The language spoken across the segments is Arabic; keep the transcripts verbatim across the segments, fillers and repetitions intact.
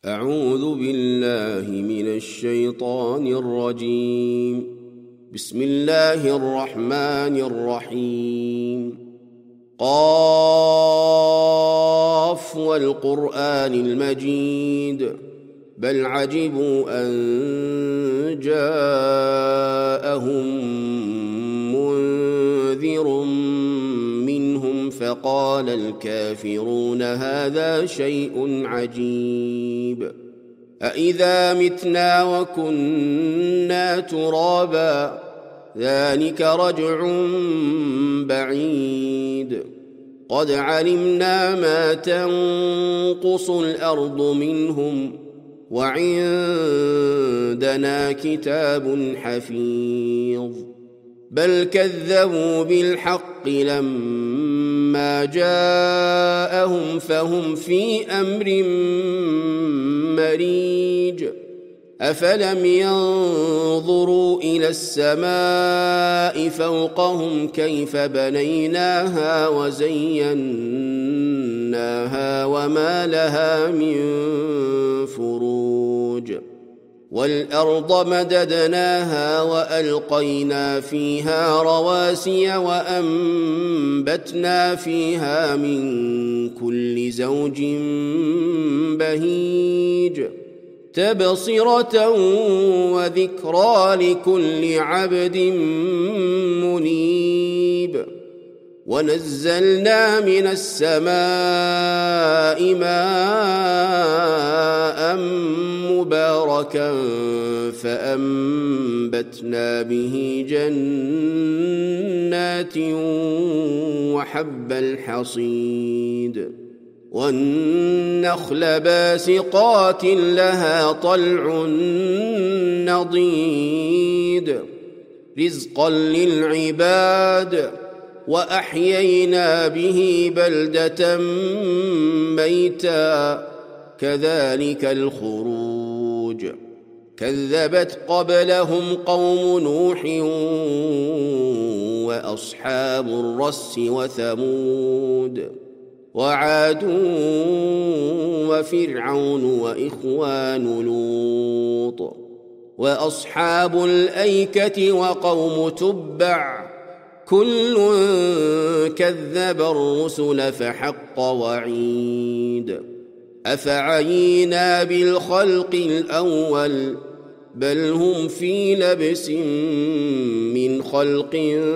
أعوذ بالله من الشيطان الرجيم. بسم الله الرحمن الرحيم. قاف والقرآن المجيد بل عجبوا أن جاءهم منذر منهم فقال الكافرون هذا شيء عجيب أإذا متنا وكنا ترابا ذلك رجع بعيد قد علمنا ما تنقص الأرض منهم وعندنا كتاب حفيظ بل كذبوا بالحق لما جاءهم فهم في أمر مريج أفلم ينظروا إلى السماء فوقهم كيف بنيناها وزيناها وما لها من فروج والأرض مددناها وألقينا فيها رواسي وأنبتنا فيها من كل زوج بهيج تبصرة وذكرى لكل عبد منيب ونزلنا من السماء ماء مباركا فأنبتنا به جنات وحب الحصيد والنخل باسقات لها طلع نضيد رزقا للعباد وأحيينا به بلدة ميتا كذلك الخروج كذبت قبلهم قوم نوح وأصحاب الرس وثمود وعاد وفرعون وإخوان لوط وأصحاب الأيكة وقوم تبع كل كذب الرسل فحق وعيد أفعينا بالخلق الأول بل هم في لبس من خلق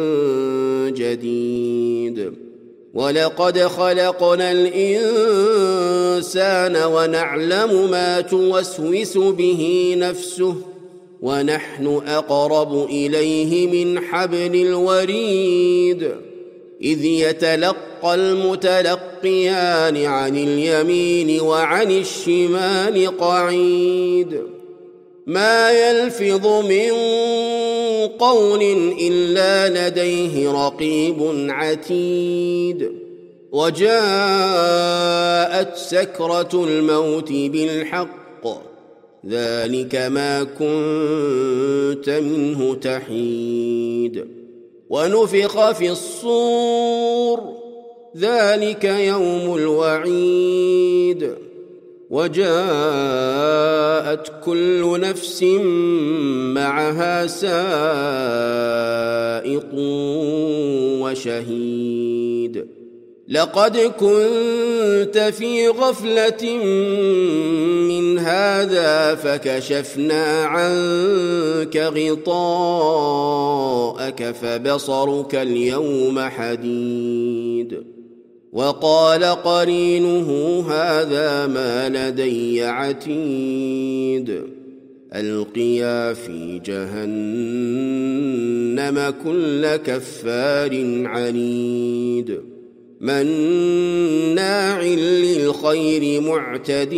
جديد ولقد خلقنا الإنسان ونعلم ما توسوس به نفسه ونحن أقرب إليه من حبل الوريد إذ يتلقى المتلقيان عن اليمين وعن الشمال قعيد ما يلفظ من قول إلا لديه رقيب عتيد وجاءت سكرة الموت بالحق ذلك ما كنت منه تحيد ونفخ في الصور ذلك يوم الوعيد وجاءت كل نفس معها سائق وشهيد لقد كنت في غفلة من هذا فكشفنا عنك غطاءك فبصرك اليوم حديد وقال قرينه هذا ما لدي عتيد ألقيا في جهنم كل كفار عنيد مناع للخير معتد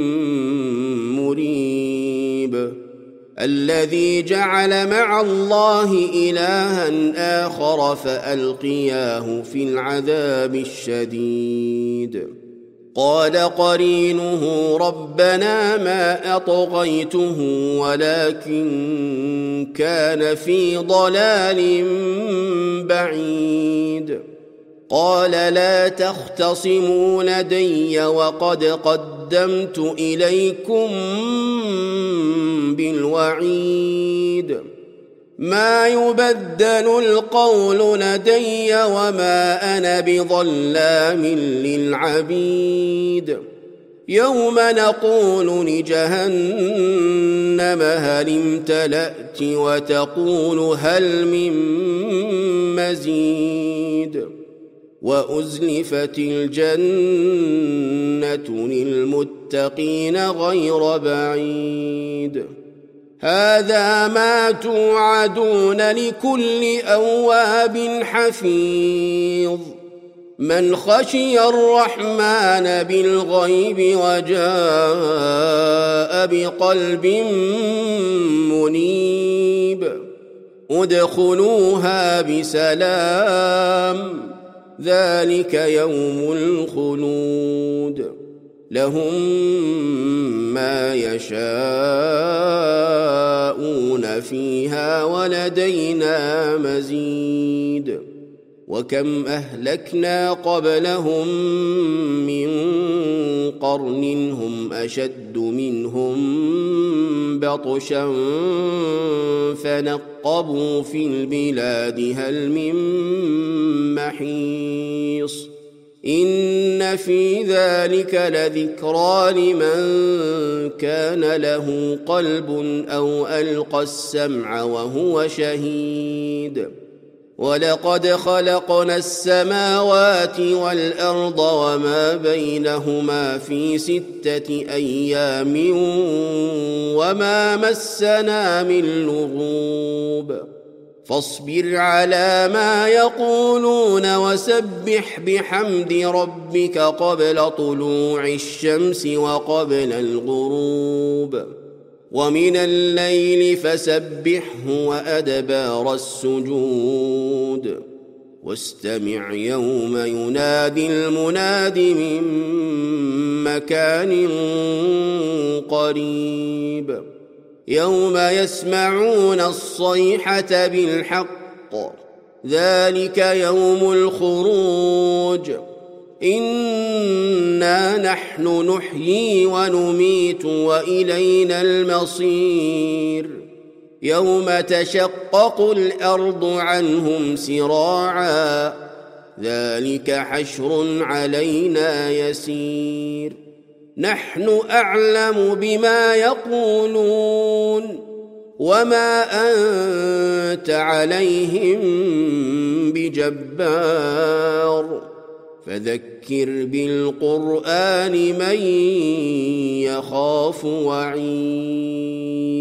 مريب الذي جعل مع الله إلها آخر فألقياه في العذاب الشديد قال قرينه ربنا ما أطغيته ولكن كان في ضلال بعيد قال لا تختصموا لدي وقد قدمت قدمت إليكم بالوعيد ما يبدل القول لدي وما أنا بظلام للعبيد يوم نقول لجهنم هل امتلأت وتقول هل من مزيد وأزلفت الجنة للمتقين غير بعيد هذا ما توعدون لكل أواب حفيظ من خشي الرحمن بالغيب وجاء بقلب منيب ادخلوها بسلام ذلك يوم الخلود لهم ما يشاءون فيها ولدينا مزيد وكم أهلكنا قبلهم من قرن هم أشد منهم بطشا فنقبوا في البلاد هل من محيص إن في ذلك لذكرى لمن كان له قلب أو ألقى السمع وهو شهيد ولقد خلقنا السماوات والأرض وما بينهما في ستة أيام وما مسنا من لغوب فاصبر على ما يقولون وسبح بحمد ربك قبل طلوع الشمس وقبل الغروب ومن الليل فسبحه وأدبار السجود واستمع يوم ينادي المناد من مكان قريب يوم يسمعون الصيحة بالحق ذلك يوم الخروج إنا نحن نحيي ونميت وإلينا المصير يوم تشقق الأرض عنهم سراعا ذلك حشر علينا يسير نحن أعلم بما يقولون وما أنت عليهم بجبار فذكر بالقرآن من يخاف وعيد